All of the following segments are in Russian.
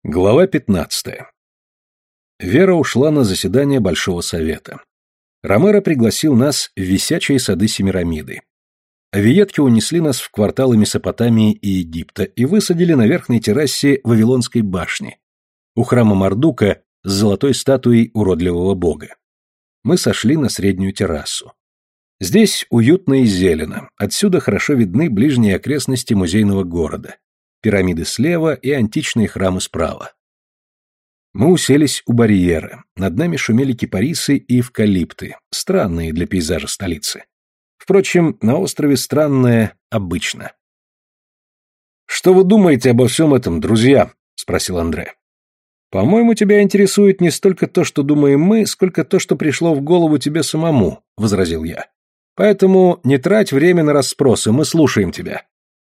Глава 15. Вера ушла на заседание Большого Совета. Ромеро пригласил нас в висячие сады Семирамиды. Авиетки унесли нас в кварталы Месопотамии и Египта и высадили на верхней террасе Вавилонской башни, у храма Мардука с золотой статуей уродливого бога. Мы сошли на среднюю террасу. Здесь уютно и зелено, отсюда хорошо видны ближние окрестности музейного города. Пирамиды слева и античные храмы справа. Мы уселись у барьера, над нами шумели кипарисы и эвкалипты, странные для пейзажа столицы. Впрочем, на острове странное обычно. «Что вы думаете обо всем этом, друзья?» — спросил Андре. «По-моему, тебя интересует не столько то, что думаем мы, сколько то, что пришло в голову тебе самому», — возразил я. «Поэтому не трать время на расспросы, мы слушаем тебя».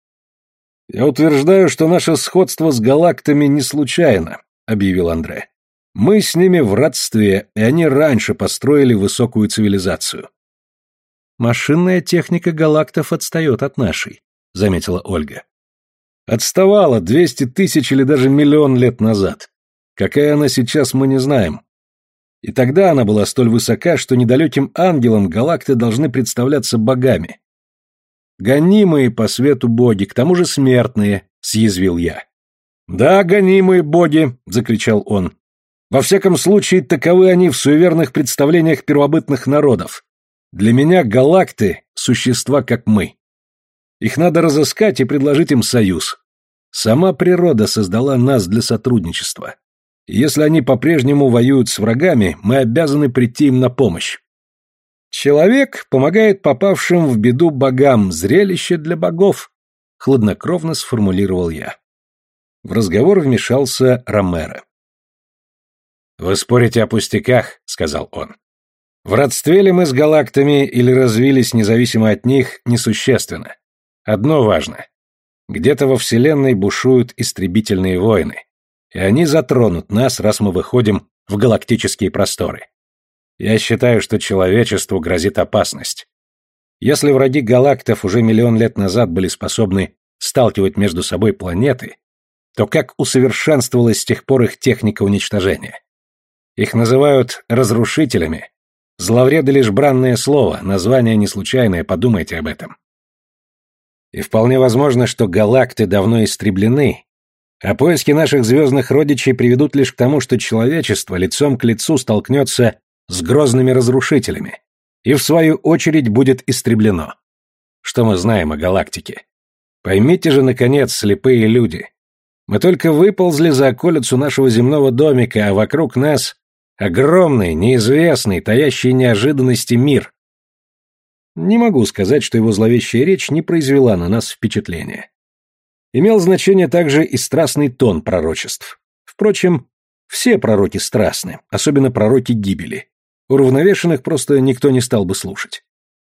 «Я утверждаю, что наше сходство с галактами не случайно», — объявил Андре. «Мы с ними в родстве, и они раньше построили высокую цивилизацию». «Машинная техника галактов отстает от нашей», — заметила Ольга. «Отставала 200 тысяч или даже миллион лет назад. Какая она сейчас, мы не знаем. И тогда она была столь высока, что недалеким ангелам галакты должны представляться богами. Гонимые по свету боги, к тому же смертные», — съязвил я. «Да, гонимые боги», — закричал он. «Во всяком случае, таковы они в суеверных представлениях первобытных народов. Для меня галакты — существа, как мы. Их надо разыскать и предложить им союз. Сама природа создала нас для сотрудничества. И если они по-прежнему воюют с врагами, мы обязаны прийти им на помощь. Человек помогает попавшим в беду богам, зрелище для богов», — хладнокровно сформулировал я. В разговор вмешался Ромеро. «Вы спорите о пустяках», — сказал он. «В родстве ли мы с галактами или развились независимо от них, несущественно. Одно важно. Где-то во Вселенной бушуют истребительные войны, и они затронут нас, раз мы выходим в галактические просторы. Я считаю, что человечеству грозит опасность. Если враги галактов уже миллион лет назад были способны сталкивать между собой планеты, то как усовершенствовалась с тех пор их техника уничтожения? Их называют разрушителями. Зловреды лишь бранное слово, название не случайное, подумайте об этом. И вполне возможно, что галакты давно истреблены, а поиски наших звездных родичей приведут лишь к тому, что человечество лицом к лицу столкнется с грозными разрушителями и, в свою очередь, будет истреблено. Что мы знаем о галактике? Поймите же, наконец, слепые люди. Мы только выползли за околицу нашего земного домика, а вокруг нас огромный, неизвестный, таящий неожиданности мир. Не могу сказать, что его зловещая речь не произвела на нас впечатления. Имел значение также и страстный тон пророчеств. Впрочем, все пророки страстны, особенно пророки гибели. Уравновешенных просто никто не стал бы слушать.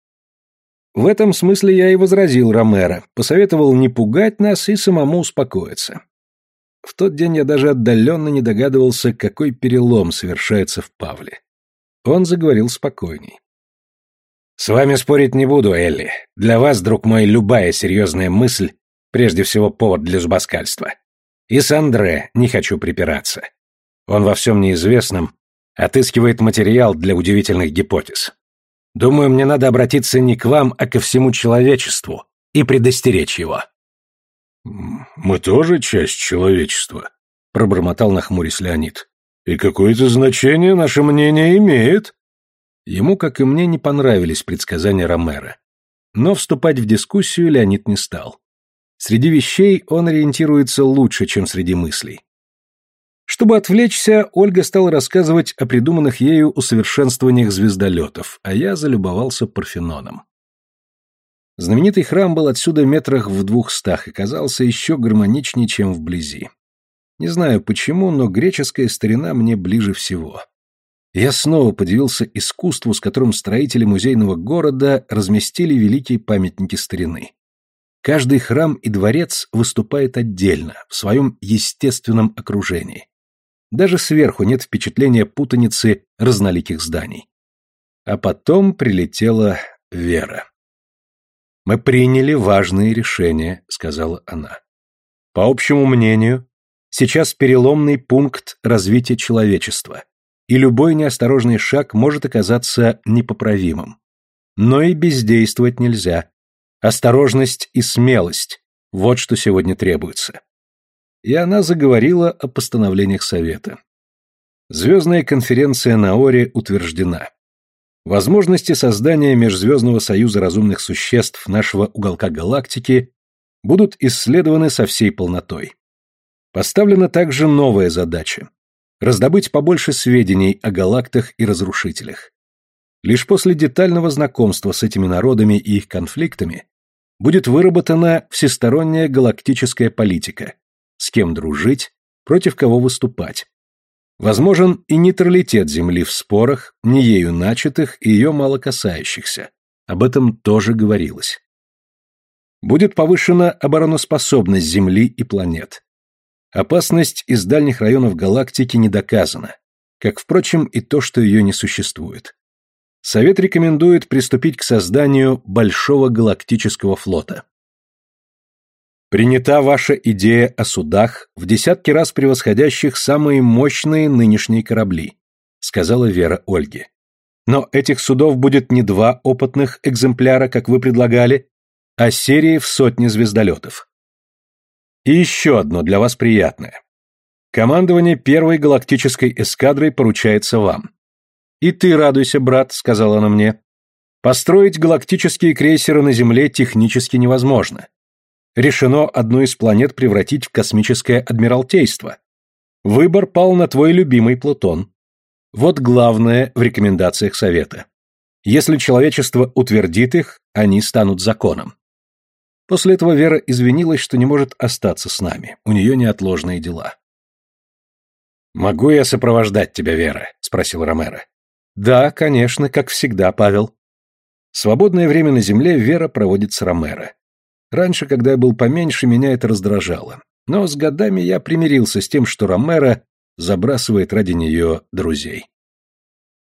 В этом смысле я и возразил Ромеро, посоветовал не пугать нас и самому успокоиться. В тот день я даже отдаленно не догадывался, какой перелом совершается в Павле. Он заговорил спокойней. «С вами спорить не буду, Элли. Для вас, друг мой, любая серьезная мысль прежде всего повод для зубоскальства. И с Андре не хочу припираться. Он во всем неизвестном отыскивает материал для удивительных гипотез. Думаю, мне надо обратиться не к вам, а ко всему человечеству и предостеречь его». «Мы тоже часть человечества», — пробормотал нахмурясь Леонид. «И какое-то значение наше мнение имеет». Ему, как и мне, не понравились предсказания Ромеро. Но вступать в дискуссию Леонид не стал. Среди вещей он ориентируется лучше, чем среди мыслей. Чтобы отвлечься, Ольга стала рассказывать о придуманных ею усовершенствованиях звездолетов, а я залюбовался Парфеноном. Знаменитый храм был отсюда метрах в 200 и казался еще гармоничнее, чем вблизи. Не знаю почему, но греческая старина мне ближе всего. Я снова подивился искусству, с которым строители музейного города разместили великие памятники старины. Каждый храм и дворец выступает отдельно, в своем естественном окружении. Даже сверху нет впечатления путаницы разноликих зданий. А потом прилетела Вера. «Мы приняли важные решения», — сказала она. «По общему мнению, Сейчас переломный пункт развития человечества, и любой неосторожный шаг может оказаться непоправимым. Но и бездействовать нельзя. Осторожность и смелость – вот что сегодня требуется. И она заговорила о постановлениях Совета. Звездная конференция на Оре утверждена. Возможности создания Межзвездного союза разумных существ нашего уголка галактики будут исследованы со всей полнотой. Поставлена также новая задача – раздобыть побольше сведений о галактах и разрушителях. Лишь после детального знакомства с этими народами и их конфликтами будет выработана всесторонняя галактическая политика, с кем дружить, против кого выступать. Возможен и нейтралитет Земли в спорах, не ею начатых и ее мало касающихся. Об этом тоже говорилось. Будет повышена обороноспособность Земли и планет. Опасность из дальних районов галактики не доказана, как, впрочем, и то, что ее не существует. Совет рекомендует приступить к созданию большого галактического флота. Принята ваша идея о судах, в десятки раз превосходящих самые мощные нынешние корабли, сказала Вера Ольге. Но этих судов будет не 2 опытных экземпляра, как вы предлагали, а серии в сотни звездолетов. И еще одно для вас приятное. Командование первой галактической эскадрой поручается вам. И ты радуйся, брат, сказала она мне. Построить галактические крейсеры на Земле технически невозможно. Решено одну из планет превратить в космическое адмиралтейство. Выбор пал на твой любимый Плутон. Вот главное в рекомендациях Совета. Если человечество утвердит их, они станут законом. После этого Вера извинилась, что не может остаться с нами. У нее неотложные дела. «Могу я сопровождать тебя, Вера?» — спросил Ромеро. «Да, конечно, как всегда, Павел». Свободное время на Земле Вера проводит с Ромеро. Раньше, когда я был поменьше, меня это раздражало. Но с годами я примирился с тем, что Ромеро забрасывает ради нее друзей.